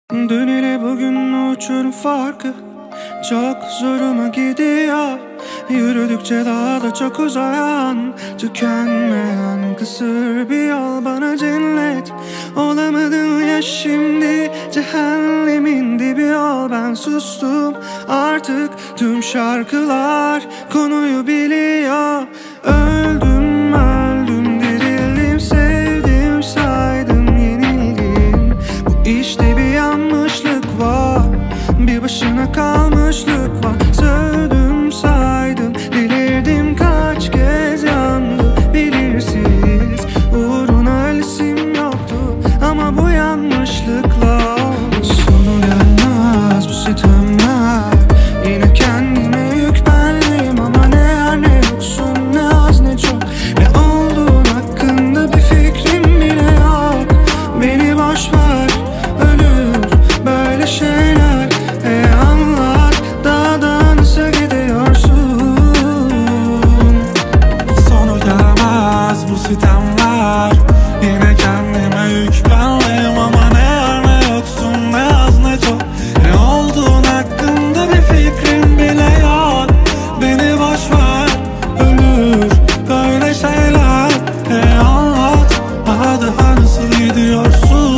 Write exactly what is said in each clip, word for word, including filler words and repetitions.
Dün ile bugün uçurum farkı çok zoruma gidiyor. Yürüdükçe daha da çok uzayan, tükenmeyen kısır bir yol bana cennet. Olamadın ya şimdi, cehennemin dibi ol. Ben sustum artık, tüm şarkılar konuyu biliyor. Öldüm öldüm dirildim, sevdim saydım yenildim. Bu işte bir yanlışlık var, bir başına kalmışlık var. Sövdüm saydım delirdim, kaç kez yandı belirsiz. Uğruna ölesim yoktu ama bu yanlışlıkla sonu gelmez bu sitemler. Yine kendime yük benliyim ama ne yer ne yoksun, ne az ne çok. Ne olduğun hakkında bir fikrim bile yok. Beni boş ver, ölür böyle şeyler. E anlat, daha da nasıl gidiyorsun? Sonu gelmez bu sitemler. Yine kendime yük benliyim ama ne yer ne yoksun, ne az ne çok. Ne olduğun hakkında bir fikrim bile yok. Beni boş ver, ölür böyle şeyler. E anlat, daha daha nasıl gidiyorsun?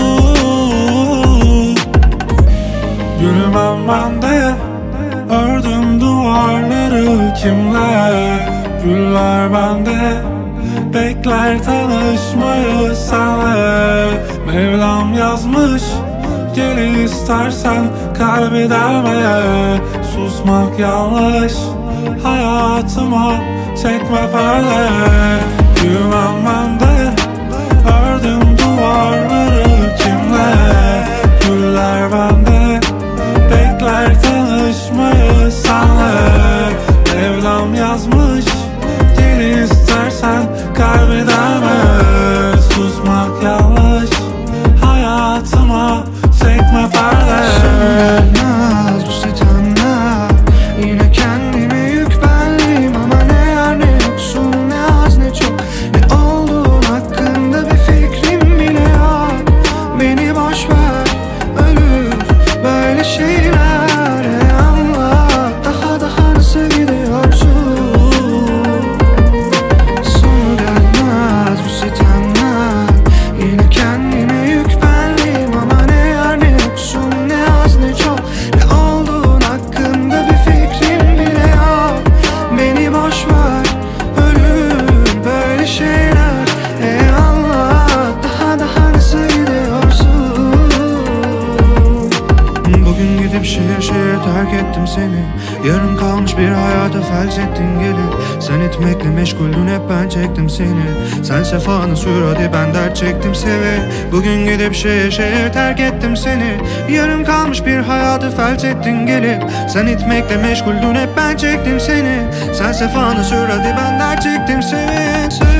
Yürümem ben de, ördüm duvarları kimle? Güller bende, bekler tanışmayı senle. Mevlam yazmış, gel istersen kalbi delme. Susmak yanlış, hayatıma çekme perde. Yürümem ben de, ördüm duvarları kimle? Güller bende, bekler tanışmayı senle. Mevlam yazmış, gel istersen kalbi delme. Susmak yanlış, hayatıma çekme perde. Sönmez bu sitemler. Yine kendime yük benliyim ama ne yer ne yoksun, ne az ne çok. Ne olduğun hakkında bir fikrim bile yok. Beni boş ver, ölür böyle şeyler. E anlat, daha daha nasıl gidiyorsun? Sonu gelmez bu sitemler. Yine kendime yük benliyim ama ne yer ne yoksun, ne az ne çok. Ne olduğun hakkında bir fikrim bile yok. Beni boş ver, ölür böyle şeyler. E anlat, daha daha nasıl gidiyorsun? Bugün gidip şehir şehir terk ettim seni. Yarım kalmış bir hayata felç ettin gelip. Sen etmekle meşguldün, hep ben çektim seni. Sen sefanı sür hadi, ben dert çektim seve. Bugün gidip şehir şehir terk ettim seni. Yarım kalmış bir hayatı felç ettin gelip. Sen etmekle meşguldün, hep ben çektim seni. Sen sefanı sür hadi, ben dert çektim seve.